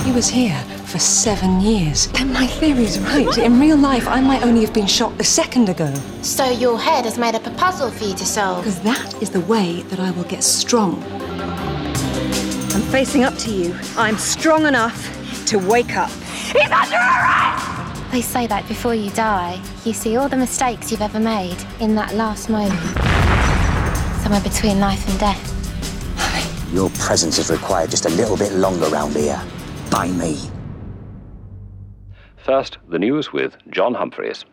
He was here for 7 years. Then my theory's right. In real life, I might only have been shot a second ago. So your head has made up a puzzle for you to solve? Because that is the way that I will get strong. I'm facing up to you. I'm strong enough to wake up. He's under arrest! They say that before you die, you see all the mistakes you've ever made in that last moment. Somewhere between life and death. Your presence is required just a little bit longer round here. By me. First, the news with John Humphreys.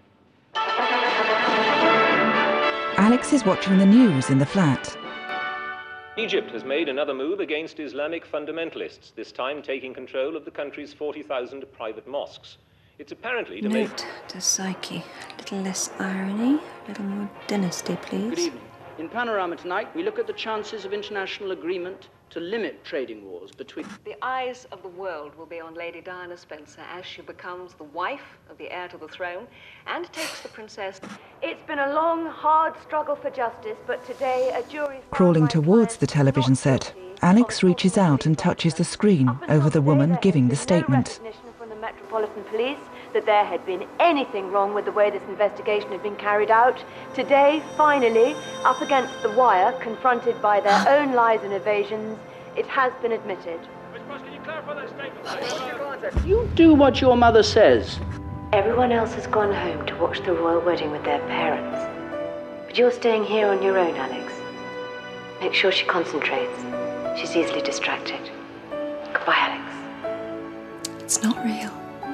Alex is watching the news in the flat. Egypt has made another move against Islamic fundamentalists, this time taking control of the country's 40,000 private mosques. It's apparently to make... Note to Psyche. A little less irony, a little more dynasty, please. Good evening. In Panorama tonight, we look at the chances of international agreement to limit trading wars between... The eyes of the world will be on Lady Diana Spencer as she becomes the wife of the heir to the throne and takes the princess. It's been a long, hard struggle for justice, but today a jury... Crawling towards the television set, Alex reaches out and touches the screen over the woman giving the statement. From the Metropolitan Police that there had been anything wrong with the way this investigation had been carried out. Today, finally, up against the wire, confronted by their own lies and evasions, it has been admitted. Can you clarify that statement? You do what your mother says. Everyone else has gone home to watch the royal wedding with their parents. But you're staying here on your own, Alex. Make sure she concentrates. She's easily distracted. Goodbye, Alex. It's not real.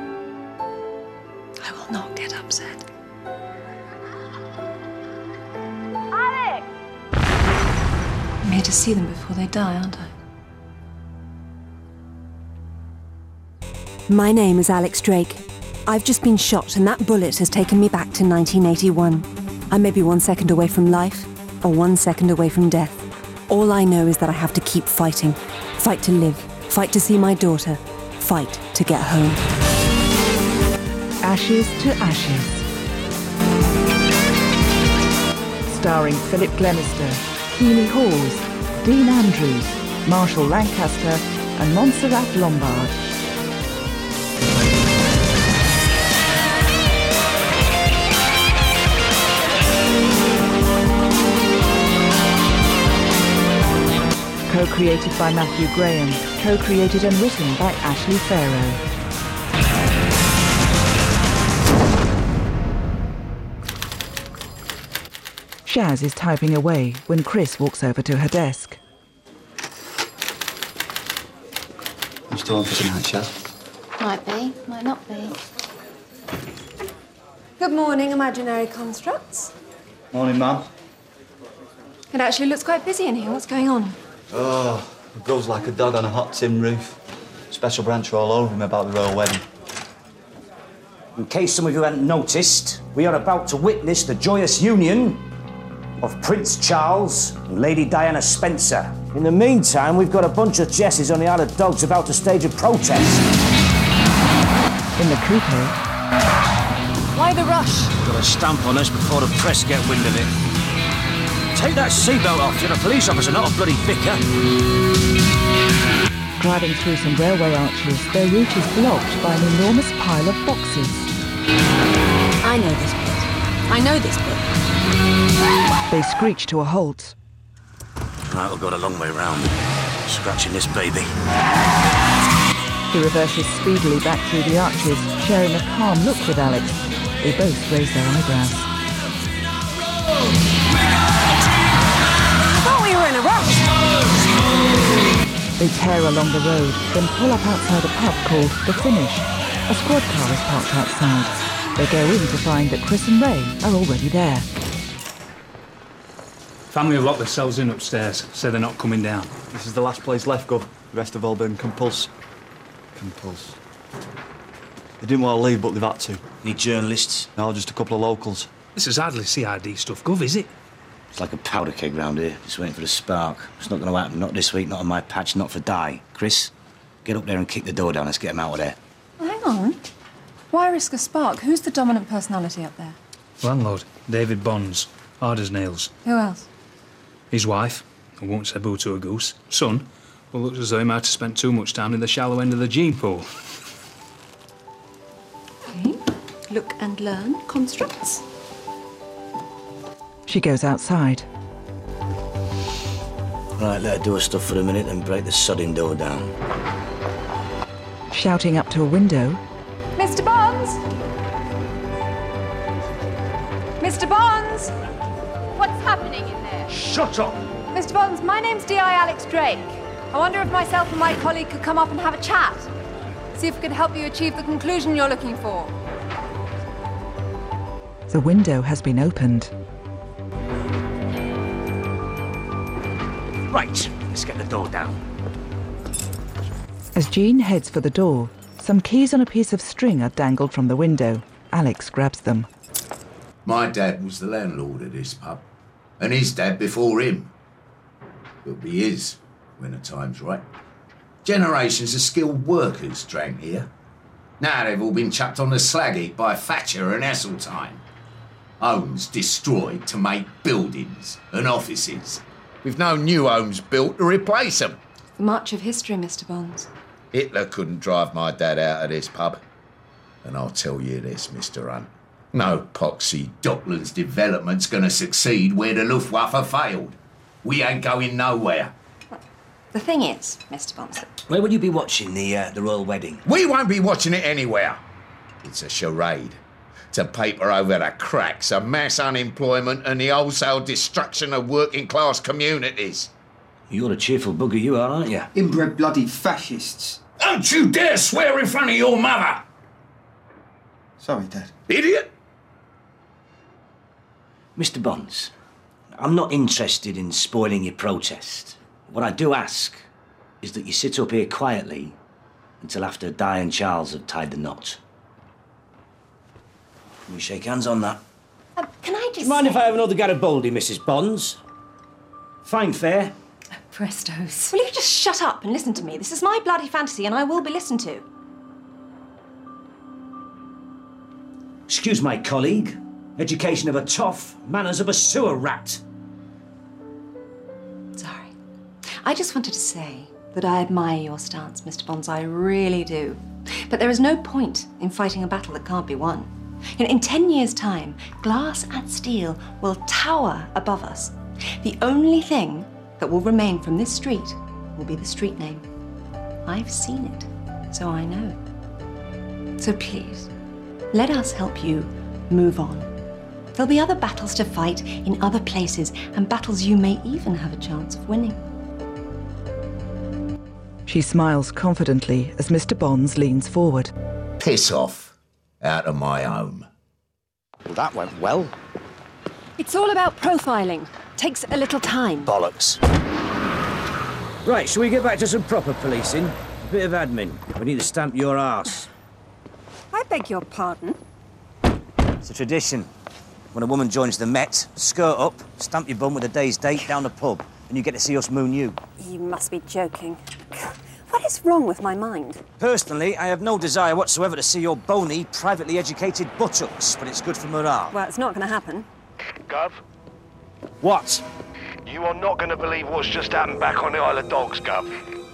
I will not get upset. Alex! I'm here to see them before they die, aren't I? My name is Alex Drake. I've just been shot and that bullet has taken me back to 1981. I may be 1 second away from life or 1 second away from death. All I know is that I have to keep fighting. Fight to live. Fight to see my daughter. Fight to get home. Ashes to Ashes. Starring Philip Glenister, Keely Hawes, Dean Andrews, Marshall Lancaster and Montserrat Lombard. Co-created by Matthew Graham, co-created and written by Ashley Farrow. Shaz is typing away when Chris walks over to her desk. You still on for tonight, Shaz? Might be, might not be. Good morning, imaginary constructs. Morning, Mum. It actually looks quite busy in here. What's going on? Oh, it grows like a dog on a hot tin roof. Special branch all over him about the royal wedding. In case some of you hadn't noticed, we are about to witness the joyous union of Prince Charles and Lady Diana Spencer. In the meantime, we've got a bunch of Jesses on the Isle of Dogs about to stage a protest. In the coupe. Why the rush? Got a stamp on us before the press get wind of it. Take that seatbelt off. You're a police officer, not a bloody vicar. Driving through some railway arches, their route is blocked by an enormous pile of boxes. I know this bit. I know this bit. They screech to a halt. Right, we'll go a long way round. Scratching this baby. He reverses speedily back through the arches, sharing a calm look with Alex. They both raise their eyebrows. I thought we were in a rush. They tear along the road, then pull up outside a pub called The Finish. A squad car is parked outside. They go in to find that Chris and Ray are already there. Family have locked themselves in upstairs, so they're not coming down. This is the last place left, Gov. The rest have all been compulse. They didn't want to leave, but they've had to. Any journalists? No, just a couple of locals. This is hardly CID stuff, Gov, is it? It's like a powder keg round here, just waiting for the spark. It's not going to happen, not this week, not on my patch, not for Di. Chris, get up there and kick the door down. Let's get him out of there. Well, hang on. Why risk a spark? Who's the dominant personality up there? Landlord, David Bonds, hard as nails. Who else? His wife, I won't say boo to a goose. Son, Well, looks as though he might have spent too much time in the shallow end of the gene pool. Okay. Look and learn constructs. She goes outside. Right, let her do her stuff for a minute and break the sodding door down. Shouting up to a window. Mr. Bonds! Mr. Bonds! What's happening in there? Shut up! Mr. Bonds, my name's D.I. Alex Drake. I wonder if myself and my colleague could come up and have a chat. See if we could help you achieve the conclusion you're looking for. The window has been opened. Right, let's get the door down. As Jean heads for the door, some keys on a piece of string are dangled from the window. Alex grabs them. My dad was the landlord of this pub, and his dad before him. It'll be his when the time's right. Generations of skilled workers drank here. Now they've all been chucked on the slag heap by Thatcher and Heseltine. Homes destroyed to make buildings and offices, with no new homes built to replace them. The march of history, Mr. Bonds. Hitler couldn't drive my dad out of this pub. And I'll tell you this, Mr. Hunt. No poxy Docklands development's gonna succeed where the Luftwaffe failed. We ain't going nowhere. The thing is, Mr. Bonds... Where will you be watching the royal wedding? We won't be watching it anywhere. It's a charade. To paper over the cracks of mass unemployment and the wholesale destruction of working class communities. You're a cheerful bugger you are, aren't you? Inbred bloody fascists. Don't you dare swear in front of your mother! Sorry, Dad. Idiot! Mr. Bonds, I'm not interested in spoiling your protest. What I do ask is that you sit up here quietly until after Di and Charles have tied the knot. Can we shake hands on that? Can I just Do you mind if I have another Garibaldi, Mrs. Bonds? Fine fare. Prestos. Will you just shut up and listen to me? This is my bloody fantasy and I will be listened to. Excuse my colleague. Education of a toff, manners of a sewer rat. Sorry. I just wanted to say that I admire your stance, Mr. Bonds. I really do. But there is no point in fighting a battle that can't be won. In 10 years' time, glass and steel will tower above us. The only thing that will remain from this street will be the street name. I've seen it, so I know. So please, let us help you move on. There'll be other battles to fight in other places, and battles you may even have a chance of winning. She smiles confidently as Mr. Bonds leans forward. Piss off. Out of my home. Well, that went well. It's all about profiling. Takes a little time. Bollocks. Right, shall we get back to some proper policing? A bit of admin. We need to stamp your arse. I beg your pardon? It's a tradition. When a woman joins the Met, skirt up, stamp your bum with a day's date down the pub, and you get to see us moon you. You must be joking. What is wrong with my mind? Personally, I have no desire whatsoever to see your bony, privately educated buttocks, but it's good for morale. Well, it's not going to happen. Gov? What? You are not going to believe what's just happened back on the Isle of Dogs, Gov.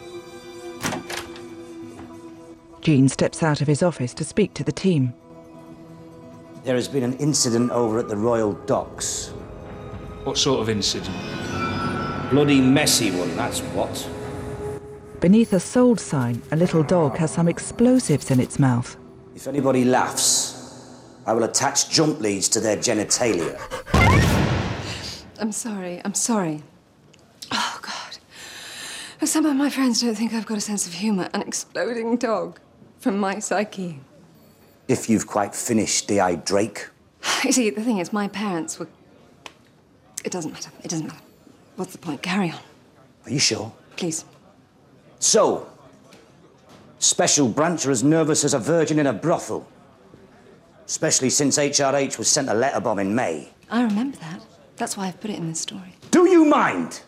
Jean steps out of his office to speak to the team. There has been an incident over at the Royal Docks. What sort of incident? Bloody messy one, that's what. Beneath a sold sign, a little dog has some explosives in its mouth. If anybody laughs, I will attach jump leads to their genitalia. I'm sorry. Oh, God. Some of my friends don't think I've got a sense of humour. An exploding dog from my psyche. If you've quite finished, D.I. Drake. You see, the thing is, my parents were... It doesn't matter. What's the point? Carry on. Are you sure? Please. So, Special Branch are as nervous as a virgin in a brothel. Especially since HRH was sent a letter bomb in May. I remember that. That's why I've put it in this story. Do you mind?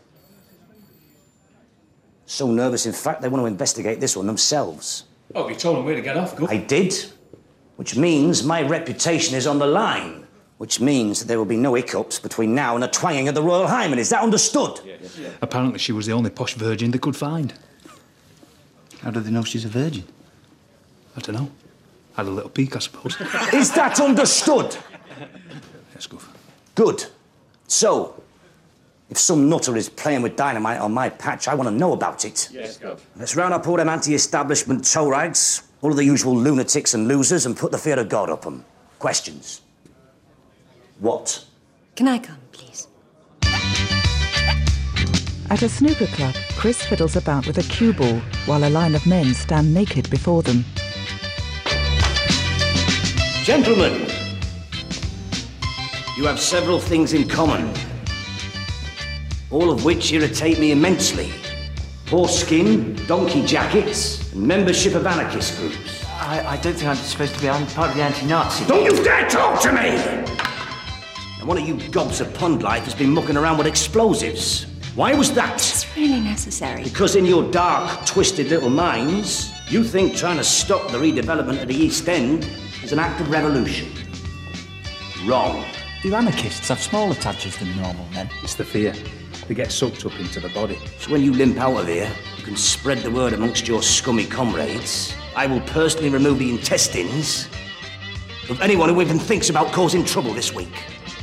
So nervous, in fact, they want to investigate this one themselves. Oh, you told them where to get off. Go. I did. Which means my reputation is on the line. Which means that there will be no hiccups between now and the twanging of the Royal Hymen. Is that understood? Yeah. Apparently she was the only posh virgin they could find. How do they know she's a virgin? I don't know. Had a little peek, I suppose. Is that understood? Yes, Gov. Good. So, if some nutter is playing with dynamite on my patch, I want to know about it. Yes, Gov. Let's round up all them anti-establishment toe rags, all of the usual lunatics and losers, and put the fear of God up them. Questions? What? Can I come, please? At a snooker club, Chris fiddles about with a cue ball while a line of men stand naked before them. Gentlemen, you have several things in common, all of which irritate me immensely. Horse skin, donkey jackets, and membership of anarchist groups. I don't think I'm supposed to be. I'm part of the anti-Nazi. Don't you dare talk to me! Now, one of you gobs of pond life has been mucking around with explosives. Why was that? It's really necessary. Because in your dark, twisted little minds, you think trying to stop the redevelopment of the East End is an act of revolution. Wrong. Do anarchists have smaller touches than normal men? It's the fear. They get sucked up into the body. So when you limp out of here, you can spread the word amongst your scummy comrades. I will personally remove the intestines of anyone who even thinks about causing trouble this week.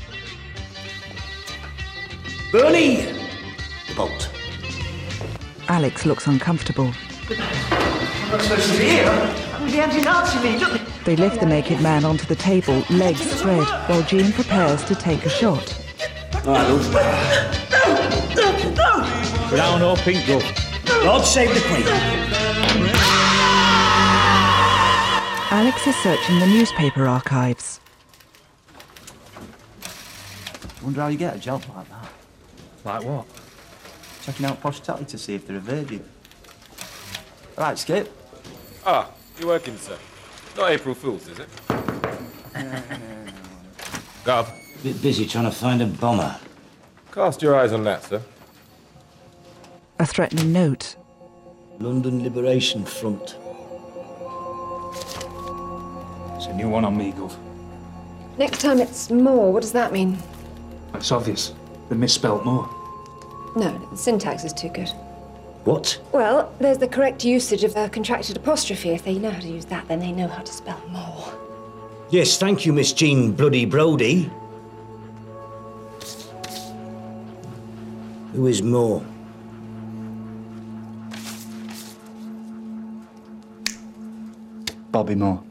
Bernie! The bolt. Alex looks uncomfortable. I'm not supposed to be here. I'm with the anti-Nazi league. Look. They lift the naked man onto the table, legs spread, while Jean prepares to take a shot. All right, Lord. Brown or pink, Gov? God save the Queen. Alex is searching the newspaper archives. Wonder how you get a job like that. Like what? Checking out posh tatty to see if they're a virgin. All right, Skip. Ah, you're working, sir. Not April Fool's, is it? Gov. Bit busy trying to find a bomber. Cast your eyes on that, sir. A threatening note. London Liberation Front. It's a new one on me, Gov. Next time it's more. What does that mean? It's obvious. They misspelt more. No, the syntax is too good. What? Well, there's the correct usage of the contracted apostrophe. If they know how to use that, then they know how to spell more. Yes, thank you, Miss Jean Bloody Brody. Who is more? Bobby Moore.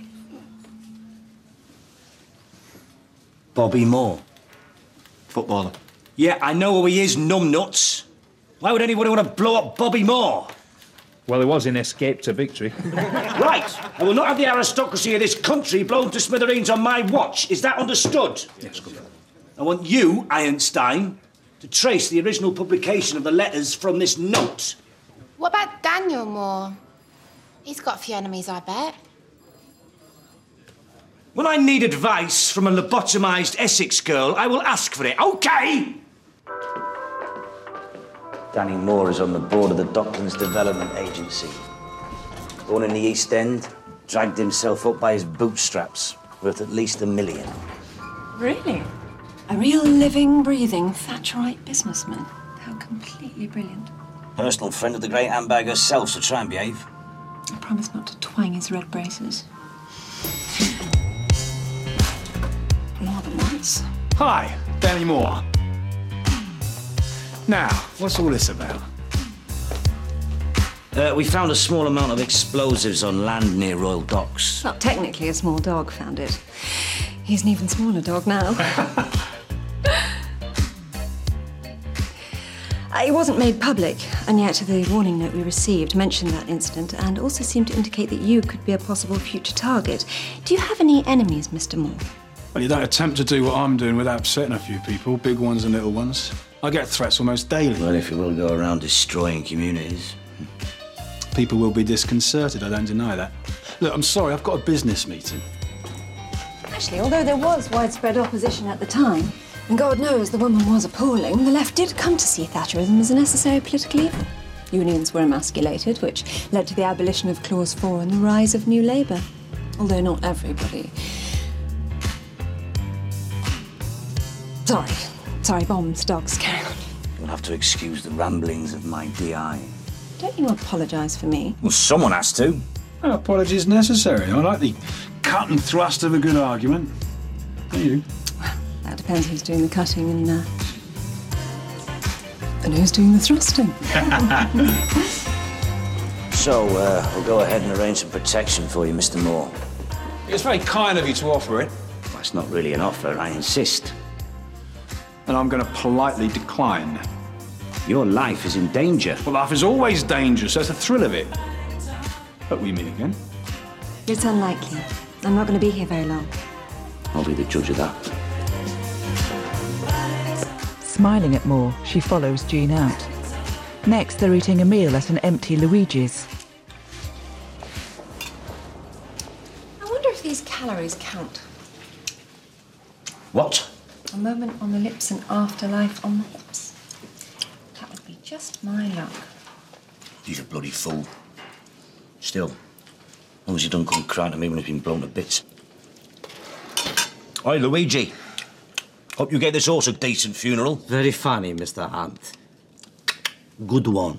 Bobby Moore. Footballer. Yeah, I know who he is, numbnuts. Why would anybody want to blow up Bobby Moore? Well, it was in Escape to Victory. Right. I will not have the aristocracy of this country blown to smithereens on my watch. Is that understood? Yes, good. I want you, Einstein, to trace the original publication of the letters from this note. What about Daniel Moore? He's got a few enemies, I bet. When I need advice from a lobotomised Essex girl, I will ask for it, OK? Danny Moore is on the board of the Docklands Development Agency. Born in the East End, dragged himself up by his bootstraps, worth at least $1 million. Really? A real living, breathing Thatcherite businessman. How completely brilliant. Personal friend of the great handbag herself, so try and behave. I promise not to twang his red braces. More than once. Hi, Danny Moore. Now, what's all this about? We found a small amount of explosives on land near Royal Docks. Well, technically a small dog found it. He's an even smaller dog now. It wasn't made public, and yet the warning note we received mentioned that incident and also seemed to indicate that you could be a possible future target. Do you have any enemies, Mr. Moore? Well, you don't attempt to do what I'm doing without upsetting a few people, big ones and little ones. I get threats almost daily. Well, if you will go around destroying communities. People will be disconcerted, I don't deny that. Look, I'm sorry, I've got a business meeting. Actually, although there was widespread opposition at the time, and God knows the woman was appalling, the left did come to see Thatcherism as a necessary political evil. Unions were emasculated, which led to the abolition of Clause 4 and the rise of New Labour. Although not everybody. Sorry, bombs, dogs, carry on. You'll have to excuse the ramblings of my DI. Don't you apologise for me? Well, someone has to. No apologies necessary. I like the cut and thrust of a good argument. Do you? That depends who's doing the cutting and who's doing the thrusting. So, we'll go ahead and arrange some protection for you, Mr. Moore. It's very kind of you to offer it. Well, it's not really an offer, I insist. And I'm going to politely decline. Your life is in danger. Well, life is always dangerous. That's the thrill of it. But we meet again. It's unlikely. I'm not going to be here very long. I'll be the judge of that. Smiling at Moore, she follows Jean out. Next, they're eating a meal at an empty Luigi's. I wonder if these calories count. What? A moment on the lips and afterlife on the hips. That would be just my luck. He's a bloody fool. Still, as long as he don't come crying to me when he's been blown to bits. Oi, Luigi. Hope you gave this horse a decent funeral. Very funny, Mr. Hunt. Good one.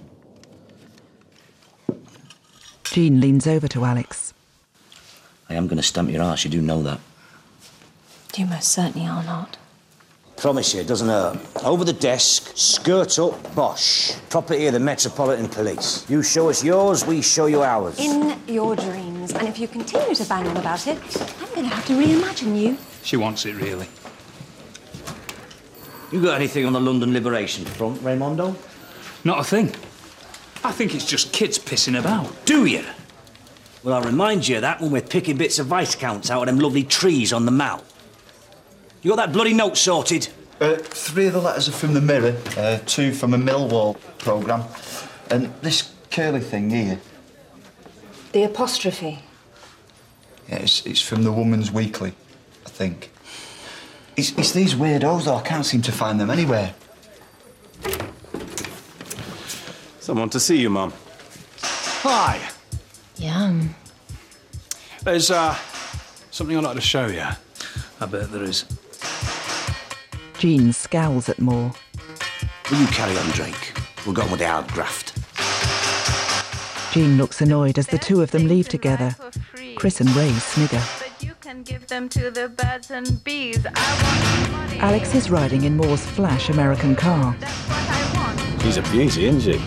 Jean leans over to Alex. I am going to stamp your arse, you do know that. You most certainly are not. Promise you, it doesn't hurt. Over the desk, skirt up, bosh. Property of the Metropolitan Police. You show us yours, we show you ours. In your dreams. And if you continue to bang on about it, I'm going to have to reimagine you. She wants it, really. You got anything on the London Liberation Front, Raimondo? Not a thing. I think it's just kids pissing about. Do you? Well, I'll remind you of that when we're picking bits of Viscounts out of them lovely trees on the Mall. You got that bloody note sorted? 3 of the letters are from the Mirror, 2 from a Millwall programme, and this curly thing here. The apostrophe. Yeah, it's from the Woman's Weekly, I think. It's these weirdos, though. I can't seem to find them anywhere. Someone to see you, Mum. Hi. Yum. There's, something I'd like to show you. I bet there is. Jean scowls at Moore. Will you carry on, Drake? We'll go on with the hard graft. Jean looks annoyed as the two of them leave together. Chris and Ray snigger. You can give them to the birds and bees. I want money. Alex is riding in Moore's flash American car. That's what I want. She's a beauty, isn't she?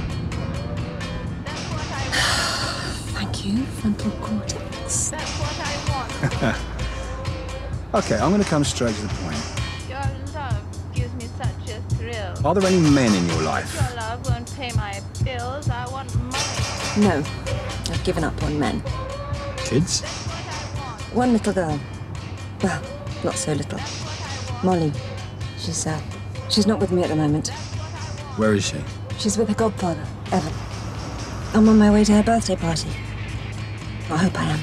Thank you, frontal cortex. That's what I want. OK, I'm going to come straight to the point. Your love gives me such a thrill. Are there any men in your life? Your love won't pay my bills. I want money. No, I've given up on men. Kids? One little girl. Well, not so little. Molly. She's not with me at the moment. Where is she? She's with her godfather, Evan. I'm on my way to her birthday party. I hope I am.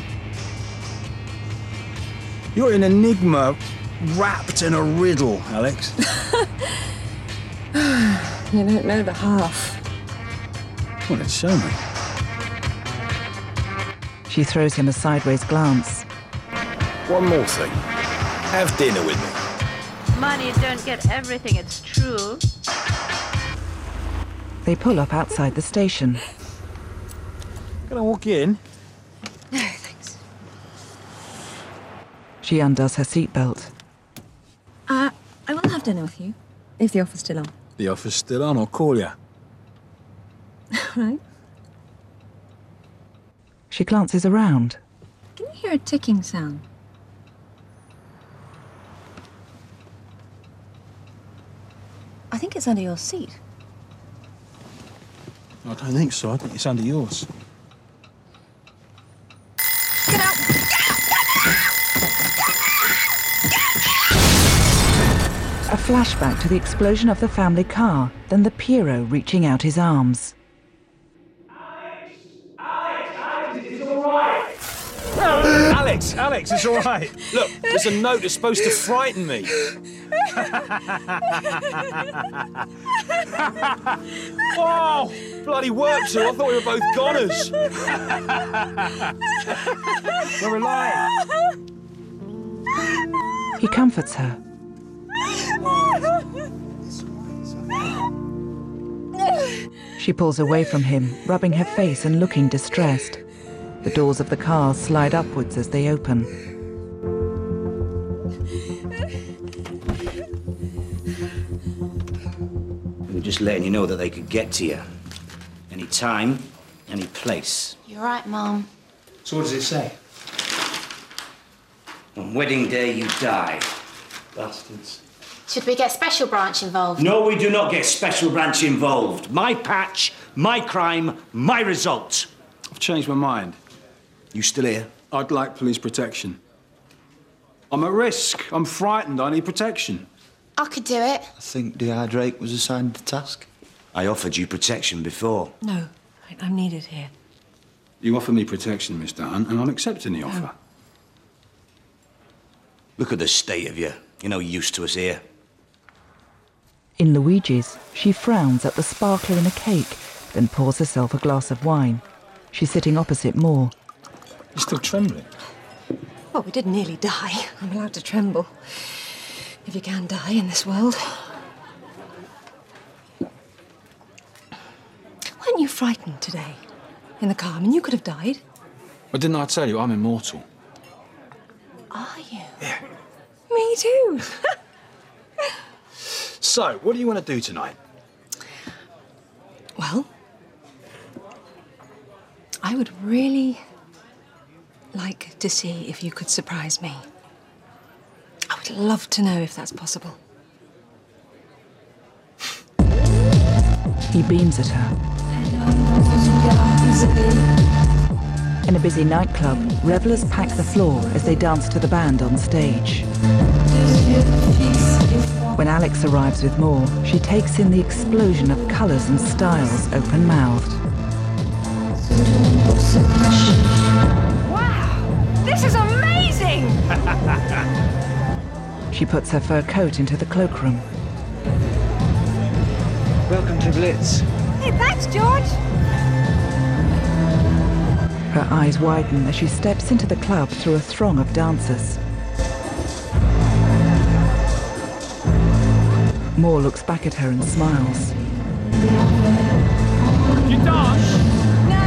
You're an enigma wrapped in a riddle, Alex. You don't know the half. Well, then show me. She throws him a sideways glance. One more thing. Have dinner with me. Money don't get everything, it's true. They pull up outside the station. Can I walk in? No, thanks. She undoes her seatbelt. I will have dinner with you, if the offer's still on. The offer's still on, I'll call you. Right. She glances around. Can you hear a ticking sound? I think it's under your seat. I don't think so. I think it's under yours. Get out! A flashback to the explosion of the family car, then the Piero reaching out his arms. Alex, it's all right. Look, there's a note that's supposed to frighten me. Oh, bloody worked too. I thought we were both goners. We're alive. He comforts her. She pulls away from him, rubbing her face and looking distressed. The doors of the cars slide upwards as they open. We were just letting you know that they could get to you. Any time, any place. You're right, Mum. So what does it say? On wedding day, you die. Bastards. Should we get Special Branch involved? No, we do not get Special Branch involved. My patch, my crime, my result. I've changed my mind. You still here? I'd like police protection. I'm at risk. I'm frightened. I need protection. I could do it. I think D.I. Drake was assigned the task. I offered you protection before. No, I'm needed here. You offer me protection, Mr. Hunt, and I'll accept any offer. Look at the state of you. You're no use to us here. In Luigi's, she frowns at the sparkler in a cake, then pours herself a glass of wine. She's sitting opposite Moore. You're still trembling? Well, we did nearly die. I'm allowed to tremble. If you can die in this world. Weren't you frightened today? In the car? I mean, you could have died. But didn't I tell you I'm immortal? Are you? Yeah. Me too. So, what do you want to do tonight? Well, I would really like to see if you could surprise me. I would love to know if that's possible. He beams at her. In a busy nightclub, revellers pack the floor as they dance to the band on stage. When Alex arrives with Moore, she takes in the explosion of colours and styles open-mouthed. Wow! This is amazing! She puts her fur coat into the cloakroom. Welcome to Blitz. Hey, thanks, George! Her eyes widen as she steps into the club through a throng of dancers. Moore looks back at her and smiles. You dance? No!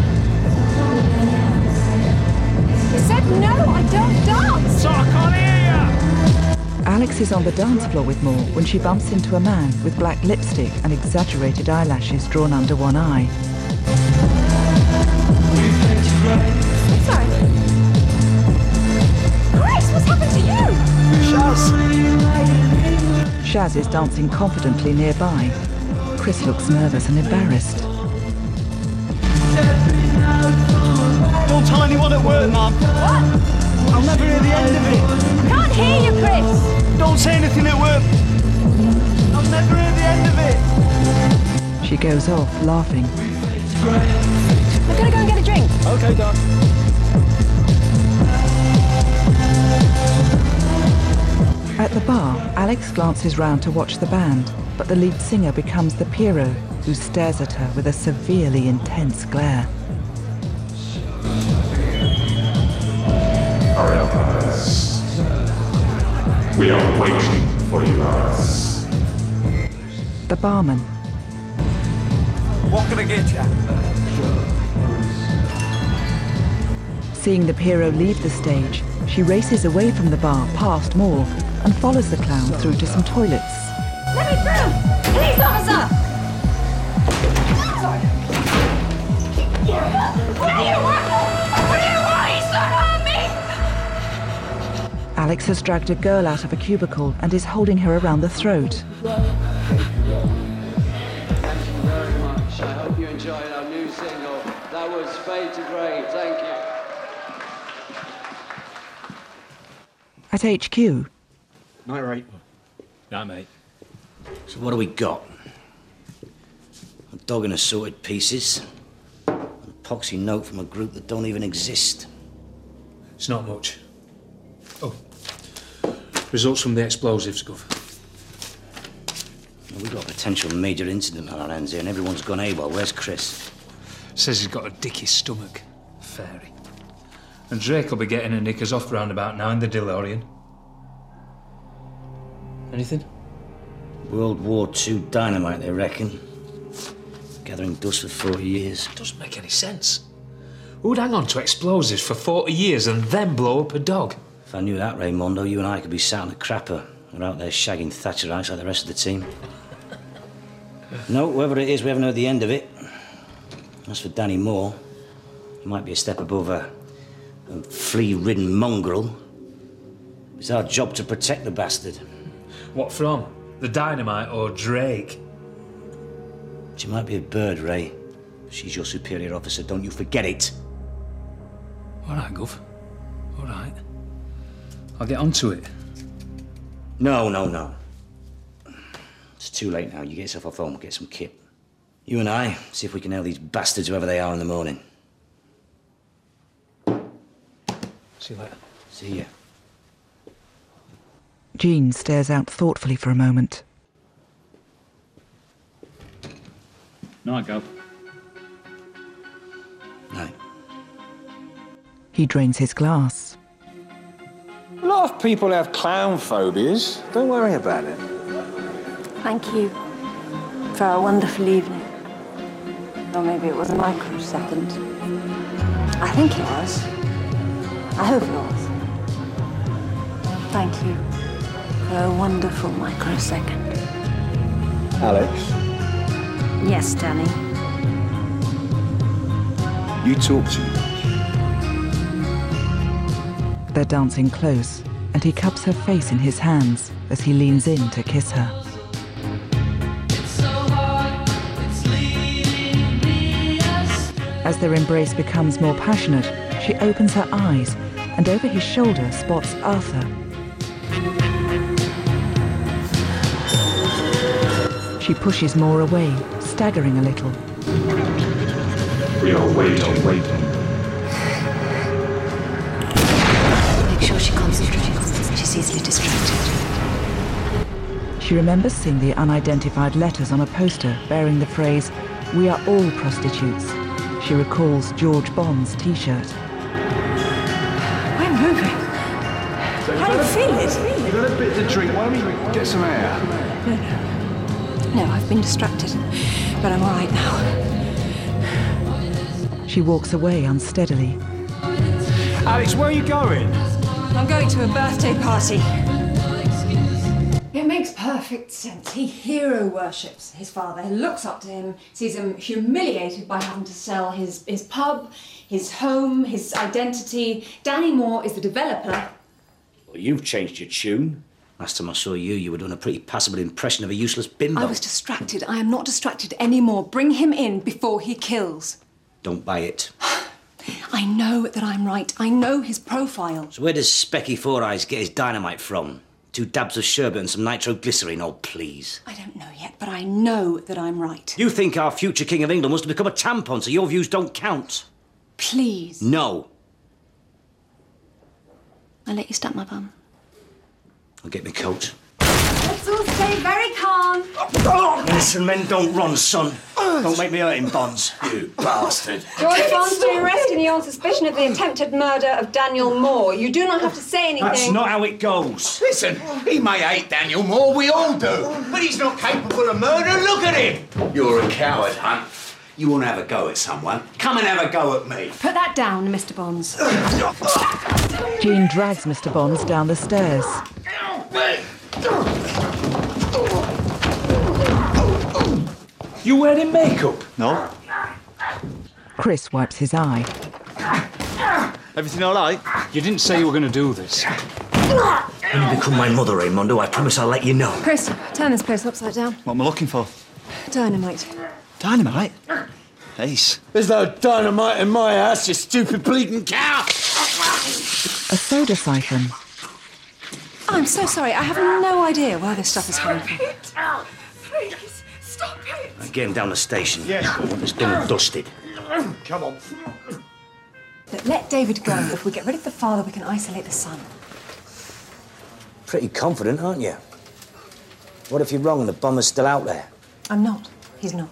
He said no, I don't dance! So I can't hear you! Alex is on the dance floor with Moore when she bumps into a man with black lipstick and exaggerated eyelashes drawn under one eye. Sorry. Chris, what's happened to you? Shaz is dancing confidently nearby. Chris looks nervous and embarrassed. Don't tell anyone at work, Mum. What? I'll never hear the end of it. Can't hear you, Chris. Don't say anything at work. I'll never hear the end of it. She goes off, laughing. I'm gonna go and get a drink. OK, Doc. At the bar, Alex glances round to watch the band, but the lead singer becomes the Pierrot, who stares at her with a severely intense glare. Hurry up, Alice. We are waiting for you, Alice. The barman. What can I get you? Seeing the Pierrot leave the stage, she races away from the bar past Moore and follows the clown through to some toilets. Let me through! Police officer! Sorry. What do you want? What do you want? He's not on me! Alex has dragged a girl out of a cubicle and is holding her around the throat. Thank you very much. I hope you enjoyed our new single. That was Fade to Grey. Thank you. At HQ, Night, right? Night, mate. So what do we got? A dog in assorted pieces. An epoxy note from a group that don't even exist. It's not much. Oh. Results from the explosives, Gov. Well, we've got a potential major incident on our hands here and everyone's gone AWOL. Where's Chris? Says he's got a dicky stomach. Fairy. And Drake will be getting a knickers off round about now in the DeLorean. Anything? World War II dynamite, they reckon. gathering dust for 40 years. It doesn't make any sense. Who'd hang on to explosives for 40 years and then blow up a dog? If I knew that, Raymondo, you and I could be sat on a crapper. We're out there shagging Thatcherites like the rest of the team. No, whoever it is, we haven't heard the end of it. As for Danny Moore, he might be a step above a flea-ridden mongrel. It's our job to protect the bastard. What from? The Dynamite or Drake? She might be a bird, Ray. She's your superior officer, don't you forget it. All right, Gov. All right. I'll get onto it. No. It's too late now. You get yourself off home, get some kit. You and I, see if we can nail these bastards whoever they are in the morning. See you later. See ya. Jean stares out thoughtfully for a moment. Night, Gov. Night. He drains his glass. A lot of people have clown phobias. Don't worry about it. Thank you for a wonderful evening. Or maybe it was a microsecond. I think it was. I hope it was. Thank you for a wonderful microsecond. Alex, Yes, Danny. you talk too much. They're dancing close, and he cups her face in his hands as he leans in to kiss her. As their embrace becomes more passionate, she opens her eyes and over his shoulder spots Arthur. She pushes Moore away, staggering a little. We are waiting. Make sure she concentrates. She's easily distracted. She remembers seeing the unidentified letters on a poster bearing the phrase, "We are all prostitutes." She recalls George Bond's T-shirt. We're moving. How do you feel it? You got a bit to drink. Why don't we get some air? No, I've been distracted, but I'm all right now. She walks away unsteadily. Alex, where are you going? I'm going to a birthday party. It makes perfect sense. He hero worships his father, looks up to him, sees him humiliated by having to sell his pub, his home, his identity. Danny Moore is the developer. Well, you've changed your tune. Last time I saw you, you were doing a pretty passable impression of a useless bimbo. I was distracted. I am not distracted anymore. Bring him in before he kills. Don't buy it. I know that I'm right. I know his profile. So where does Specky Four Eyes get his dynamite from? 2 dabs of sherbet and some nitroglycerine, oh please. I don't know yet, but I know that I'm right. You think our future King of England wants to become a tampon, so your views don't count? Please. No. I'll let you stamp my bum. I'll get my coat. Let's all stay very calm. Listen, men don't run, son. Don't make me hurt him, Bonds. You bastard. George Bond's been arresting you on suspicion of the attempted murder of Daniel Moore. You do not have to say anything. That's not how it goes. Listen, he may hate Daniel Moore, we all do, but he's not capable of murder. Look at him. You're a coward, Hunt. You want to have a go at someone? Come and have a go at me. Put that down, Mr. Bonds. Jean drags Mr. Bonds down the stairs. You wearing makeup? No. Chris wipes his eye. Everything all right? You didn't say you were going to do this. When you become my mother, Raymondo, I promise I'll let you know. Chris, turn this place upside down. What am I looking for? Dynamite. Dynamite? Ace. There's no dynamite in my house, you stupid bleeding cow! A soda siphon. I'm so sorry. I have no idea where this stuff is coming from. Please, stop it. Right, get him down the station. Yes. I want this done and dusted. Come on. Look, let David go. If we get rid of the father, we can isolate the son. Pretty confident, aren't you? What if you're wrong and the bomber's still out there? I'm not. He's not.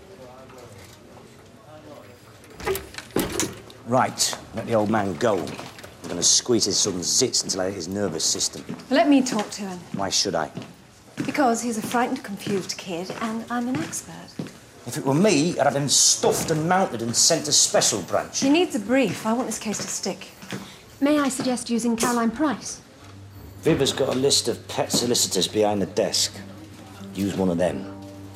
Right, let the old man go. I'm going to squeeze his son's zits until I hit his nervous system. Let me talk to him. Why should I? Because he's a frightened, confused kid, and I'm an expert. I If it were me, I'd have him stuffed and mounted and sent to special branch. He needs a brief. I want this case to stick. May I suggest using Caroline Price? Viv has got a list of pet solicitors behind the desk. Use one of them.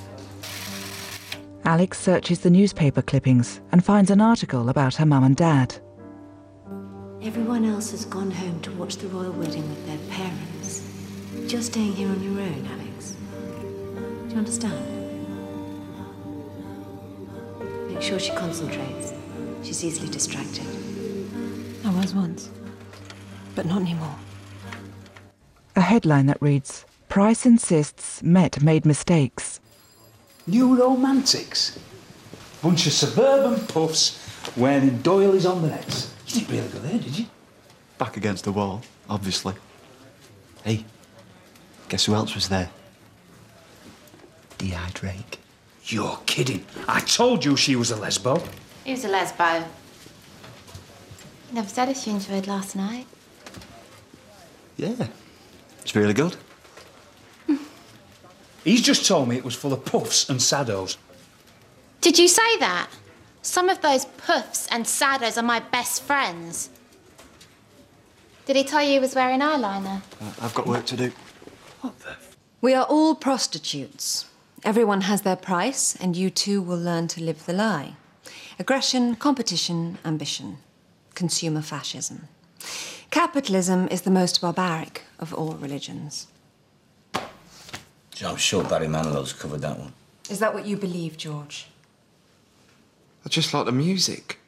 Alex searches the newspaper clippings and finds an article about her mum and dad. Everyone else has gone home to watch the royal wedding with their parents. You're staying here on your own, Alex. Do you understand? Make sure she concentrates. She's easily distracted. I was once, but not anymore. A headline that reads, Price insists Met made mistakes. New romantics. Bunch of suburban puffs wearing doilies on the necks. You didn't really go there, did you? Back against the wall, obviously. Hey, guess who else was there? D.I. Drake. You're kidding. I told you she was a lesbo. He was a lesbo. Never said if you enjoyed last night. Yeah, it's really good. He's just told me it was full of puffs and saddos. Did you say that? Some of those puffs and saddos are my best friends. Did he tell you he was wearing eyeliner? I've got work to do. We are all prostitutes. Everyone has their price, and you too will learn to live the lie. Aggression, competition, ambition. Consumer fascism. Capitalism is the most barbaric of all religions. I'm sure Barry Manilow's covered that one. Is that what you believe, George? I just like the music.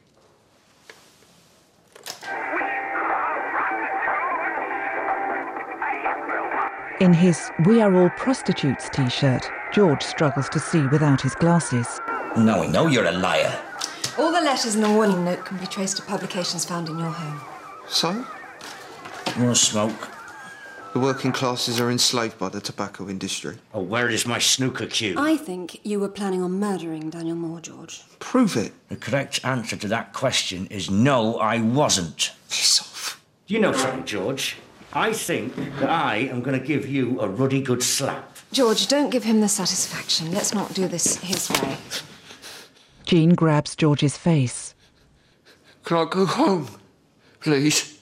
In his We Are All Prostitutes t-shirt, George struggles to see without his glasses. Now we know you're a liar. All the letters and the warning note can be traced to publications found in your home. So? You want to smoke? The working classes are enslaved by the tobacco industry. Oh, where is my snooker cue? I think you were planning on murdering Daniel Moore, George. Prove it. The correct answer to that question is no, I wasn't. Piss off. Do you know something, George? I think that I am going to give you a ruddy good slap. George, don't give him the satisfaction. Let's not do this his way. Jean grabs George's face. Can I go home, please?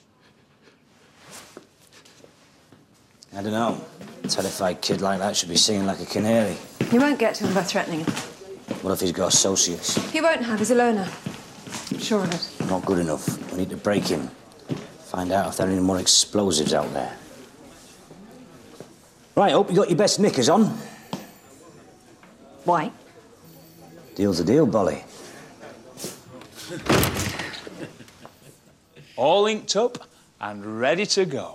I don't know. A terrified kid like that should be singing like a canary. You won't get to him by threatening him. What if he's got associates? He won't have. He's a loner. I'm sure of it. Not good enough. We need to break him. Find out if there are any more explosives out there. Right, hope you got your best knickers on. Why? Deal's a deal, Bolly. All inked up and ready to go.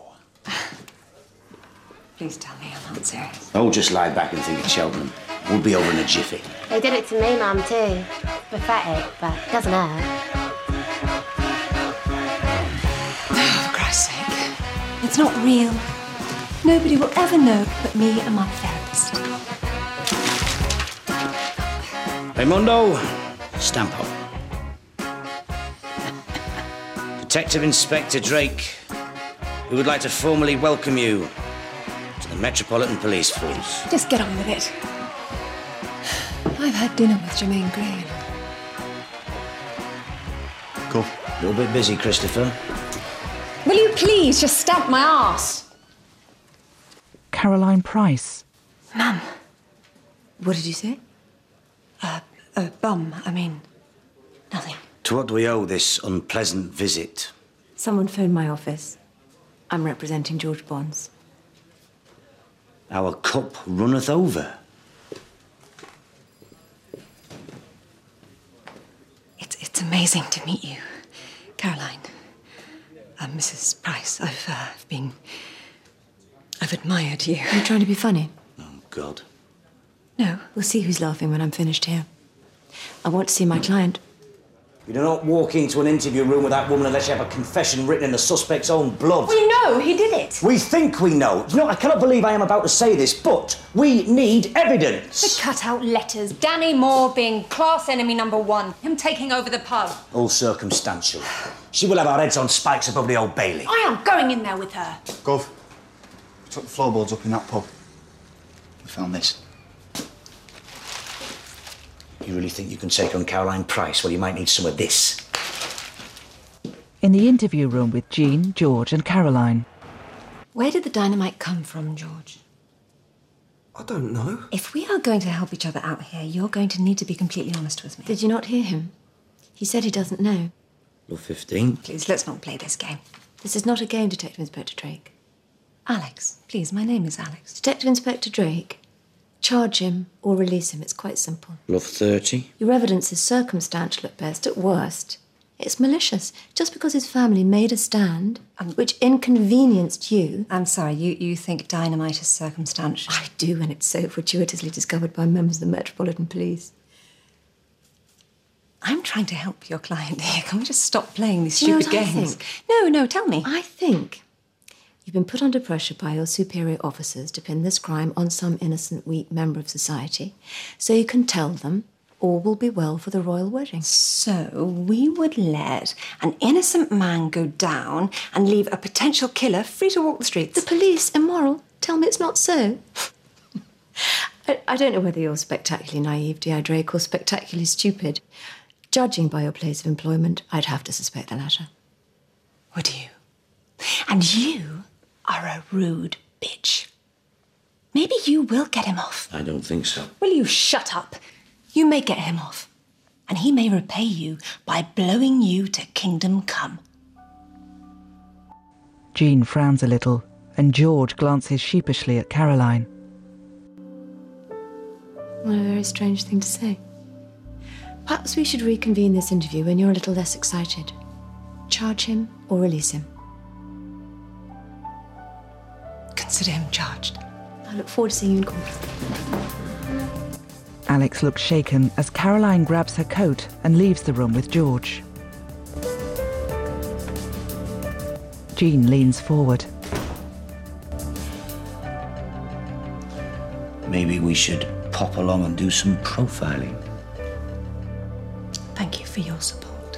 Please tell me I'm not serious. Oh, just lie back and think of Cheltenham. We'll be over in a jiffy. They did it to me, Mum, too. Pathetic, but it doesn't hurt. Oh, for Christ's sake. It's not real. Nobody will ever know but me and my therapist. Raimundo Stampo. Detective Inspector Drake, we would like to formally welcome you to the Metropolitan Police Force. Just get on with it. I've had dinner with Jermaine Gray. Cool. A little bit busy, Christopher. Will you please just stamp my ass? Caroline Price. Mum. What did you say? Bum, I mean, nothing. To what do we owe this unpleasant visit? Someone phoned my office. I'm representing George Bonds. Our cup runneth over. It's amazing to meet you, Caroline. Mrs. Price, I've admired you. Are you trying to be funny? Oh, God. No, we'll see who's laughing when I'm finished here. I want to see my client. You do not walk into an interview room with that woman unless you have a confession written in the suspect's own blood. We know he did it. We think we know. You know, I cannot believe I am about to say this, but we need evidence. The cut-out letters, Danny Moore being class enemy number 1, him taking over the pub. All circumstantial. She will have our heads on spikes above the Old Bailey. I am going in there with her. Gov, we took the floorboards up in that pub. We found this. You really think you can take on Caroline Price? Well, you might need some of this. In the interview room with Jean, George and Caroline. Where did the dynamite come from, George? I don't know. If we are going to help each other out here, you're going to need to be completely honest with me. Did you not hear him? He said he doesn't know. Rule 15. Please, let's not play this game. This is not a game, Detective Inspector Drake. Alex, please, my name is Alex. Detective Inspector Drake, charge him or release him. It's quite simple. Rule 30. Your evidence is circumstantial at best. At worst, it's malicious. Just because his family made a stand, which inconvenienced you... I'm sorry, you think dynamite is circumstantial? I do, and it's so fortuitously discovered by members of the Metropolitan Police. I'm trying to help your client here. Can we just stop playing these Do you know stupid what I games? think? No, tell me. I think you've been put under pressure by your superior officers to pin this crime on some innocent, weak member of society, so you can tell them all will be well for the royal wedding. So we would let an innocent man go down and leave a potential killer free to walk the streets? The police, immoral. Tell me it's not so. I don't know whether you're spectacularly naive, D.I. Drake, or spectacularly stupid. Judging by your place of employment, I'd have to suspect the latter. Would you? And you are a rude bitch. Maybe you will get him off. I don't think so. Will you shut up? You may get him off, and he may repay you by blowing you to kingdom come. Jean frowns a little, and George glances sheepishly at Caroline. What a very strange thing to say. Perhaps we should reconvene this interview when you're a little less excited. Charge him or release him. Consider him charged. I look forward to seeing you in court. Alex looks shaken as Caroline grabs her coat and leaves the room with George. Jean leans forward. Maybe we should pop along and do some profiling. Thank you for your support.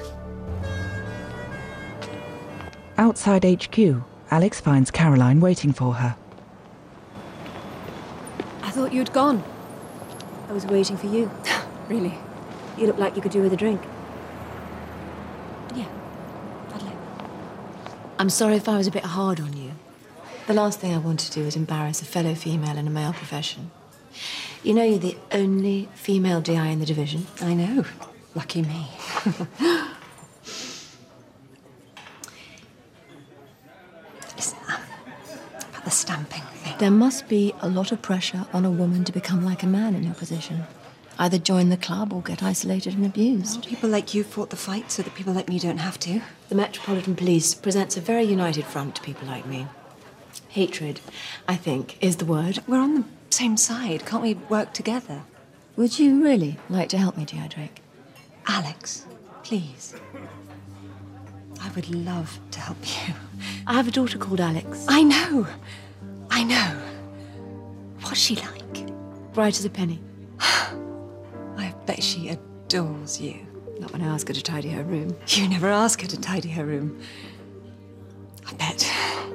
Outside HQ, Alex finds Caroline waiting for her. I thought you'd gone. I was waiting for you. Really? You look like you could do with a drink. Yeah, I'd like. I'm sorry if I was a bit hard on you. The last thing I want to do is embarrass a fellow female in a male profession. You know you're the only female DI in the division. I know. Lucky me. Listen, about the stamping thing. There must be a lot of pressure on a woman to become like a man in your position. Either join the club or get isolated and abused. People like you fought the fight so that people like me don't have to. The Metropolitan Police presents a very united front to people like me. Hatred, I think, is the word. We're on the same side. Can't we work together? Would you really like to help me, D.I. Drake? Alex, please. I would love to help you. I have a daughter called Alex. I know. What's she like? Bright as a penny. I bet she adores you. Not when I ask her to tidy her room. You never ask her to tidy her room. I bet.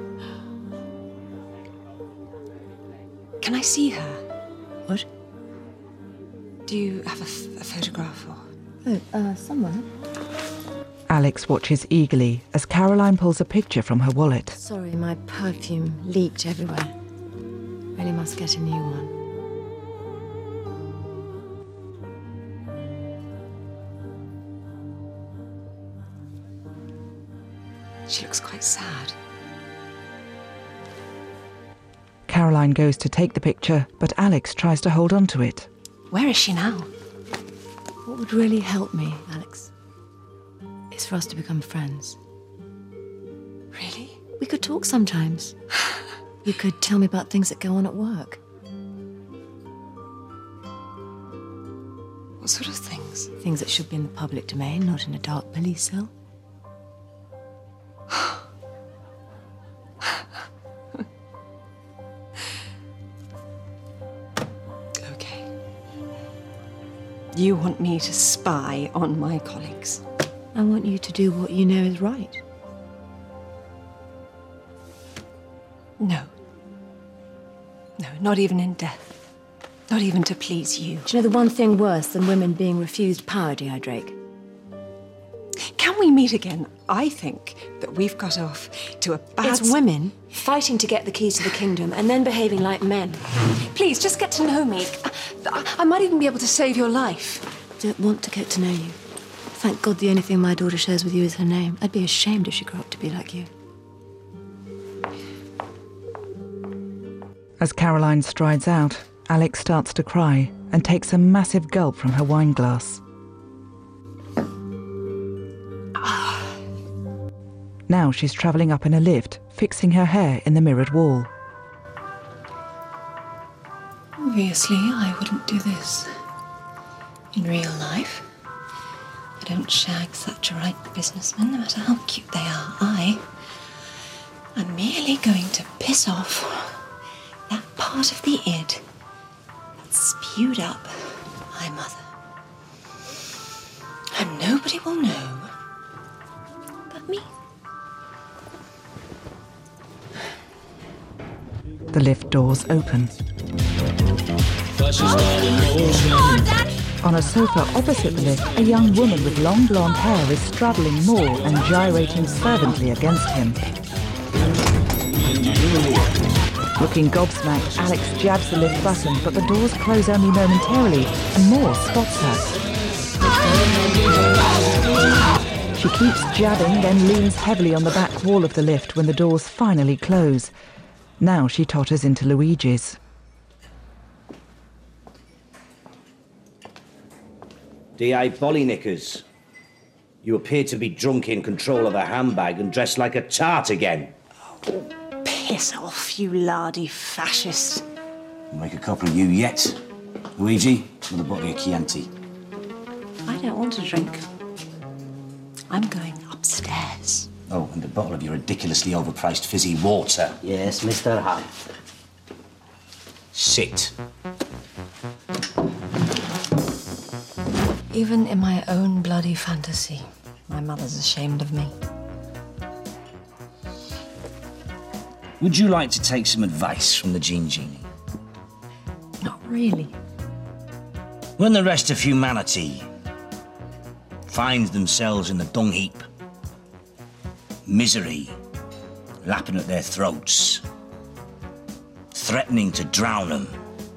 Can I see her? What? Do you have a photograph or... Oh, someone. Alex watches eagerly as Caroline pulls a picture from her wallet. Sorry, my perfume leaked everywhere. Really must get a new one. She looks quite sad. Caroline goes to take the picture, but Alex tries to hold on to it. Where is she now? What would really help me, Alex, is for us to become friends. Really? We could talk sometimes. You could tell me about things that go on at work. What sort of things? Things that should be in the public domain, not in a dark police cell. Okay. You want me to spy on my colleagues? I want you to do what you know is right. No. No, not even in death. Not even to please you. Do you know the one thing worse than women being refused power, D.I. Drake? Can we meet again? I think that we've got off to a bad... It's women fighting to get the keys to the kingdom and then behaving like men. Please, just get to know me. I might even be able to save your life. I don't want to get to know you. Thank God the only thing my daughter shares with you is her name. I'd be ashamed if she grew up to be like you. As Caroline strides out, Alex starts to cry and takes a massive gulp from her wine glass. Now she's travelling up in a lift, fixing her hair in the mirrored wall. Obviously, I wouldn't do this in real life. I don't shag Thatcherite businessmen, no matter how cute they are. I'm merely going to piss off that part of the id that spewed up my mother. And nobody will know but me. The lift doors open. On a sofa opposite the lift, a young woman with long blonde hair is straddling Moore and gyrating fervently against him. Looking gobsmacked, Alex jabs the lift button, but the doors close only momentarily, and Moore spots her. She keeps jabbing, then leans heavily on the back wall of the lift when the doors finally close. Now she totters into Luigi's. D.I. Bollyknickers. You appear to be drunk in control of a handbag and dressed like a tart again. Piss off, you lardy fascist. We'll make a couple of you yet. Luigi, with a bottle of Chianti. I don't want to drink. I'm going upstairs. Oh, and a bottle of your ridiculously overpriced fizzy water. Yes, Mr. Hunt. Sit. Even in my own bloody fantasy, my mother's ashamed of me. Would you like to take some advice from the Gene Genie? Not really. When the rest of humanity finds themselves in the dung heap, misery lapping at their throats, threatening to drown them,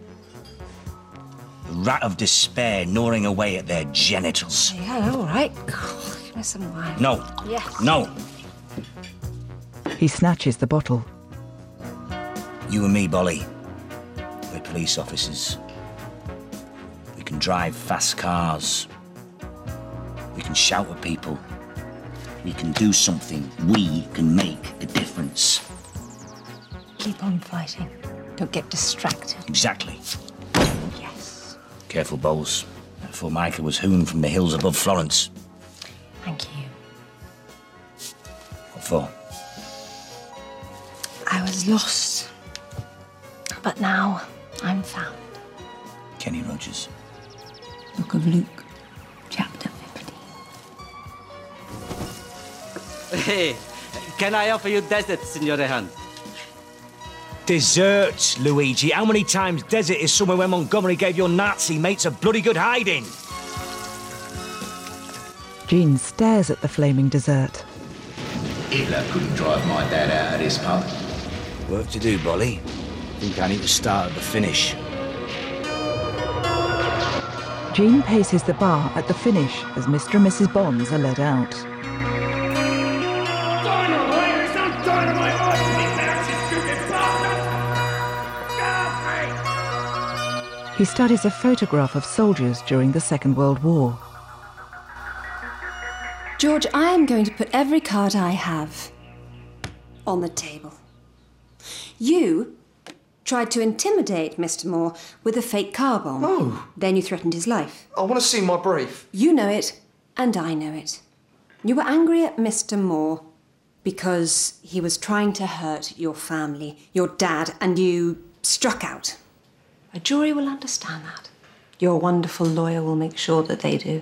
the rat of despair gnawing away at their genitals. Yeah, all right. Give me some wine. No. Yes. No. He snatches the bottle. You and me, Bolly, we're police officers. We can drive fast cars. We can shout at people. We can do something. We can make a difference. Keep on fighting. Don't get distracted. Exactly. Yes. Careful, Bowles. That Formica was hewn from the hills above Florence. Thank you. What for? I was lost. But now I'm found. Kenny Rogers. Book of Luke, chapter 15. Hey, can I offer you dessert, Signore Hunt? Dessert, Luigi. How many times desert is somewhere where Montgomery gave your Nazi mates a bloody good hiding? Jean stares at the flaming dessert. Hitler couldn't drive my dad out of this pub. Work to do, Bolly. Think I need to start at the finish. Jean paces the bar at the finish as Mr. and Mrs. Bonds are led out. He studies a photograph of soldiers during the Second World War. George, I am going to put every card I have on the table. You tried to intimidate Mr. Moore with a fake car bomb. No. Then you threatened his life. I want to see my brief. You know it, and I know it. You were angry at Mr. Moore because he was trying to hurt your family, your dad, and you struck out. A jury will understand that. Your wonderful lawyer will make sure that they do.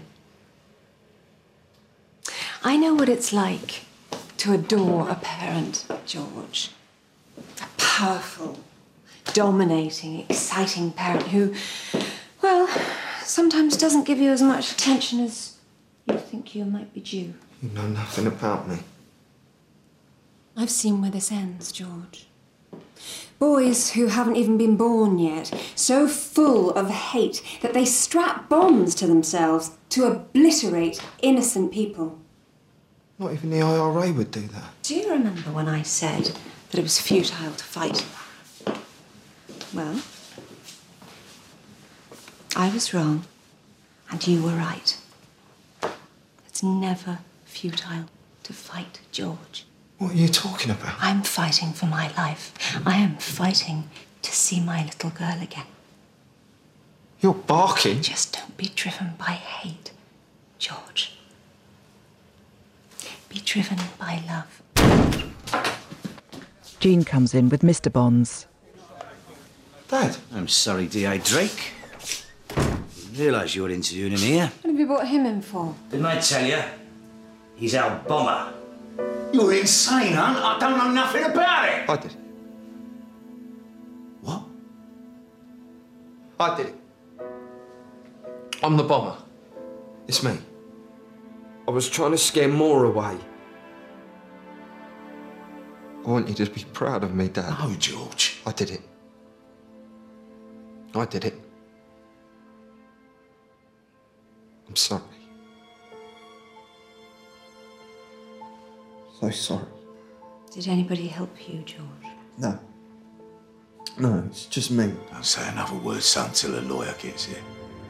I know what it's like to adore a parent, George. A powerful, dominating, exciting parent who, well, sometimes doesn't give you as much attention as you think you might be due. You know nothing about me. I've seen where this ends, George. Boys who haven't even been born yet, so full of hate that they strap bombs to themselves to obliterate innocent people. Not even the IRA would do that. Do you remember when I said that it was futile to fight? Well, I was wrong, and you were right. It's never futile to fight, George. What are you talking about? I'm fighting for my life. I am fighting to see my little girl again. You're barking. Just don't be driven by hate, George. Be driven by love. Jean comes in with Mr. Bonds. Dad. I'm sorry, D.I. Drake. Didn't realise you were interviewing him here. What have you brought him in for? Didn't I tell you? He's our bomber. You're insane, Hunt. I don't know nothing about it. I did it. What? I did it. I'm the bomber. It's me. I was trying to scare more away. I want you to be proud of me, Dad. No, George. I did it. I did it. I'm sorry. So sorry. Did anybody help you, George? No. No, it's just me. Don't say another word, son, till a lawyer gets here.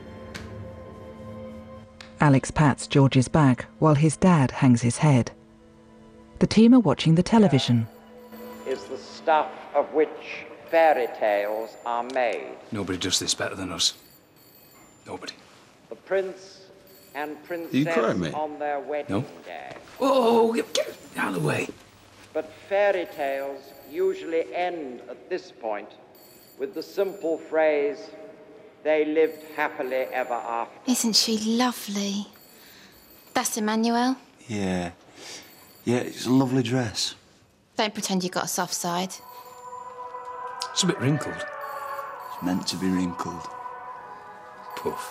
Alex pats George's back while his dad hangs his head. The team are watching the television. Is the stuff of which fairy tales are made. Nobody does this better than us. Nobody. The prince and princess Are you crying, mate? on their wedding No. day. Whoa, get out of the way. But fairy tales usually end at this point with the simple phrase, they lived happily ever after. Isn't she lovely? That's Emmanuel. Yeah. Yeah, it's a lovely dress. Don't pretend you got a soft side. It's a bit wrinkled. It's meant to be wrinkled. Puff.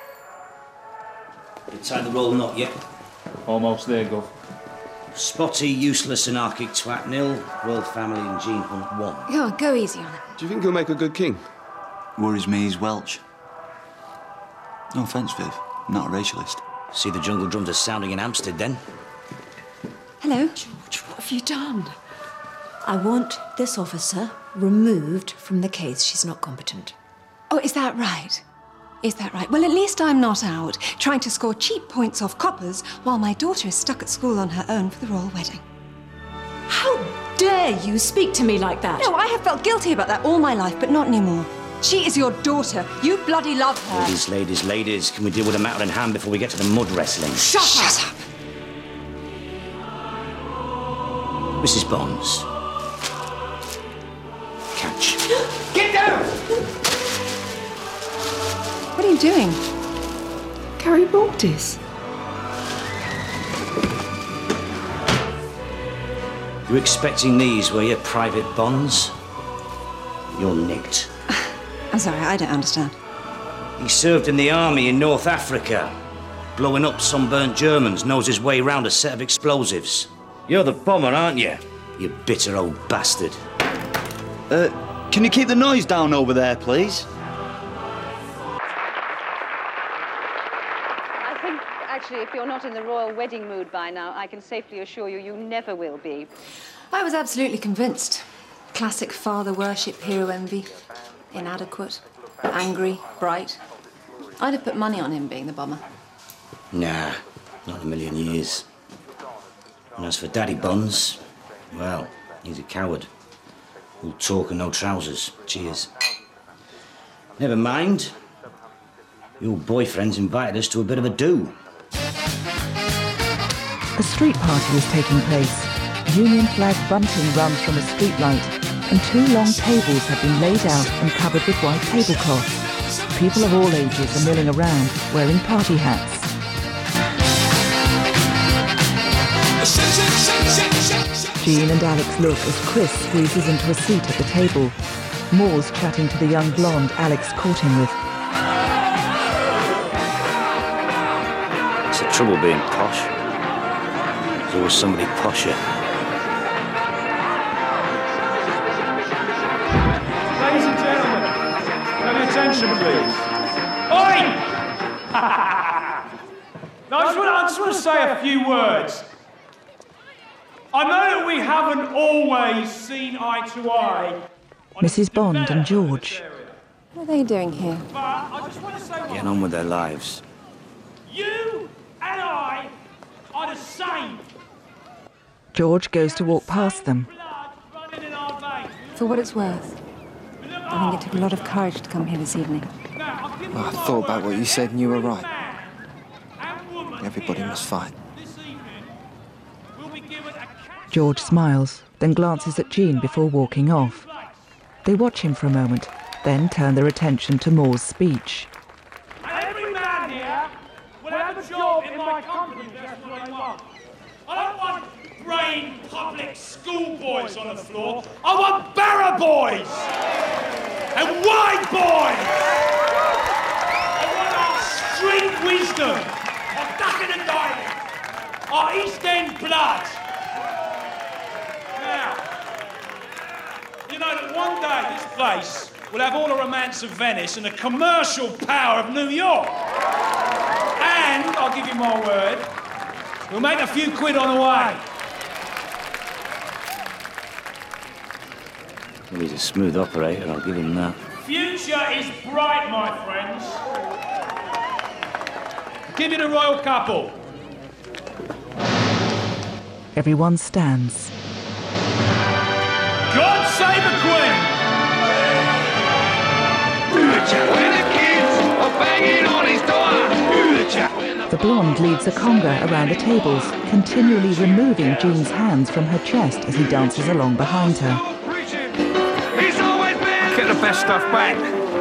You tied the roll knot yet? Almost there, Gov. Spotty, useless anarchic twat nil. Royal family and Gene Hunt 1. Go on, go easy on him. Do you think he'll make a good king? Worries me he's Welsh. No offence, Viv. I'm not a racialist. See the jungle drums are sounding in Hampstead, then? Hello? George, what have you done? I want this officer removed from the case. She's not competent. Oh, is that right? Is that right? Well, at least I'm not out trying to score cheap points off coppers while my daughter is stuck at school on her own for the royal wedding. How dare you speak to me like that? No, I have felt guilty about that all my life, but not anymore. She is your daughter. You bloody love her. Ladies, can we deal with the matter in hand before we get to the mud wrestling? Shut up! Mrs. Bonds. Catch. Get down! What are you doing? Carrie Mortis. You expecting these, were you, Private Bonds? You're nicked. I'm sorry, I don't understand. He served in the army in North Africa. Blowing up sunburnt Germans, knows his way round a set of explosives. You're the bomber, aren't you? You bitter old bastard. Can you keep the noise down over there, please? I think, actually, if you're not in the royal wedding mood by now, I can safely assure you, you never will be. I was absolutely convinced. Classic father worship, hero envy. Inadequate, angry, bright. I'd have put money on him being the bomber. Nah, not in a million years. And as for Daddy Bonds, well, he's a coward. All talk and no trousers. Cheers. Never mind. Your boyfriend's invited us to a bit of a do. A street party is taking place. Union flag bunting runs from a street light, and 2 long tables have been laid out and covered with white tablecloths. People of all ages are milling around, wearing party hats. Jean and Alex look as Chris squeezes into a seat at the table. Moore's chatting to the young blonde Alex caught him with. It's the trouble being posh. There's always somebody posher. Ladies and gentlemen, have your attention, please. Oi! Now, I just want to say a few words. I know that we haven't always seen eye to eye. Mrs. Bond and George. What are they doing here? But I just want to say one Getting on with their lives. You and I are the same. George goes to walk past them. For what it's worth, I think it took a lot of courage to come here this evening. Well, I thought about what you said and you were right. Everybody must fight. George smiles, then glances at Jean before walking off. They watch him for a moment, then turn their attention to Moore's speech. Every man here will have a job in my company, that's what I want. I don't want brain public schoolboys on the floor. I want barra boys and wide boys. I want our street wisdom, our ducking and diving, our East End blood. Now, you know that one day this place will have all the romance of Venice and the commercial power of New York. And, I'll give you my word, we'll make a few quid on the way. Well, he's a smooth operator, I'll give him that. Future is bright, my friends. Give you the royal couple. Everyone stands. God save the Queen! The blonde leads a conga around the tables, continually removing Jean's hands from her chest as he dances along behind her. Get the best stuff back.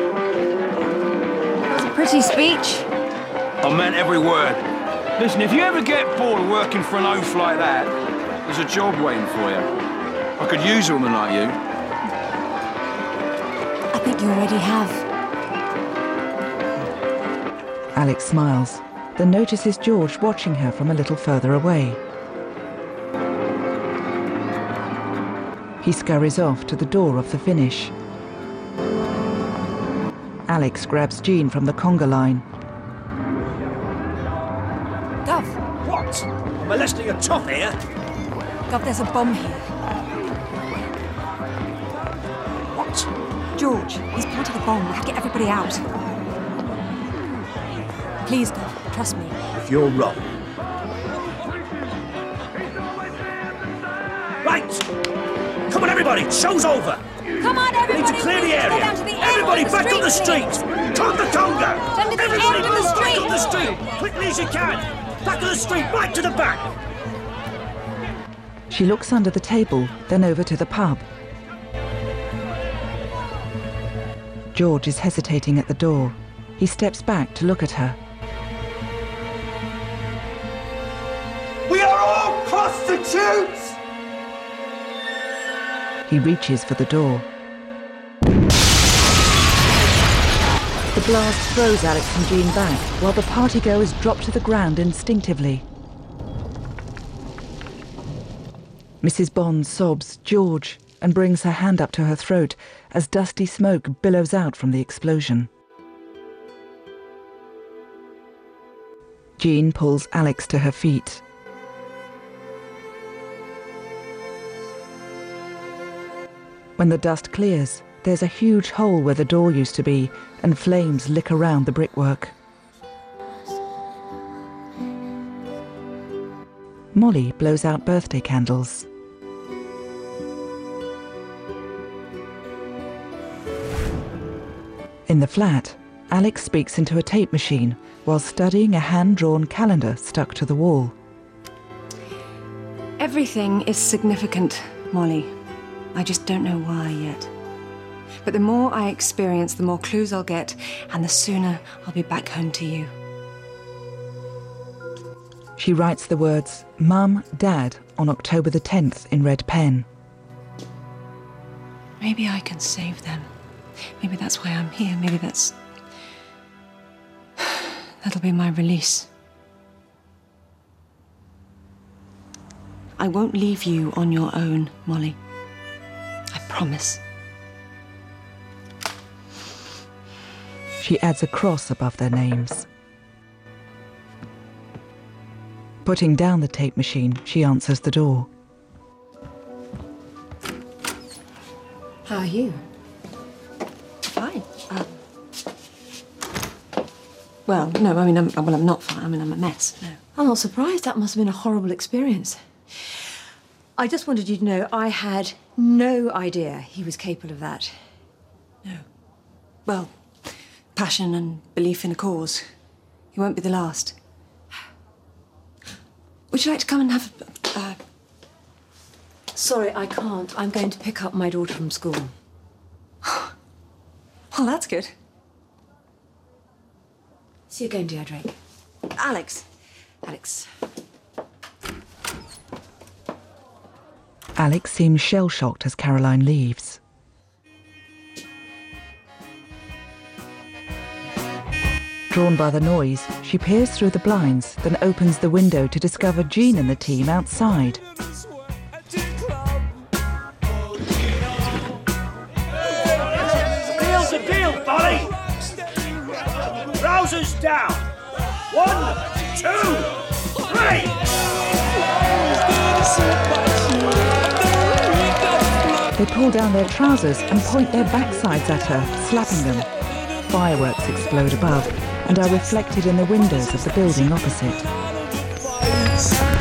It's a pretty speech. I meant every word. Listen, if you ever get bored of working for an oaf like that, there's a job waiting for you. I could use a woman like you. I think you already have. Alex smiles, then notices George watching her from a little further away. He scurries off to the door of the finish. Alex grabs Jean from the conga line. Gov! What? I'm molesting a top here? Gov, there's a bomb here. What? George, he's planted a bomb. We have to get everybody out. Please, Gov, trust me. If you're wrong. Right! Come on, everybody! Show's over! Come on, everybody! We need to clear the area! Everybody back on the street! Turn the conga! Everybody move back on the street! Quickly as you can! Back of the street, right to the back! She looks under the table, then over to the pub. George is hesitating at the door. He steps back to look at her. We are all prostitutes! He reaches for the door. The blast throws Alex and Jean back, while the partygoers drop to the ground instinctively. Mrs. Bond sobs George and brings her hand up to her throat as dusty smoke billows out from the explosion. Jean pulls Alex to her feet. When the dust clears, there's a huge hole where the door used to be, and flames lick around the brickwork. Molly blows out birthday candles. In the flat, Alex speaks into a tape machine while studying a hand-drawn calendar stuck to the wall. Everything is significant, Molly. I just don't know why yet. But the more I experience, the more clues I'll get, and the sooner I'll be back home to you. She writes the words, Mum, Dad, on October the 10th in red pen. Maybe I can save them. Maybe that's why I'm here. Maybe that'll be my release. I won't leave you on your own, Molly. I promise. She adds a cross above their names. Putting down the tape machine, she answers the door. How are you? Fine. Well, no, I mean, I'm not fine. I mean, I'm a mess. No. I'm not surprised. That must have been a horrible experience. I just wanted you to know I had no idea he was capable of that. No. Well, passion and belief in a cause. He won't be the last. Would you like to come and have Sorry, I can't. I'm going to pick up my daughter from school. Well, that's good. See you again, dear Drake. Alex. Alex seems shell-shocked as Caroline leaves. Drawn by the noise, she peers through the blinds, then opens the window to discover Jean and the team outside. Deal's a deal, Polly! Trousers down! 1, 2, 3! They pull down their trousers and point their backsides at her, slapping them. Fireworks explode above and are reflected in the windows of the building opposite.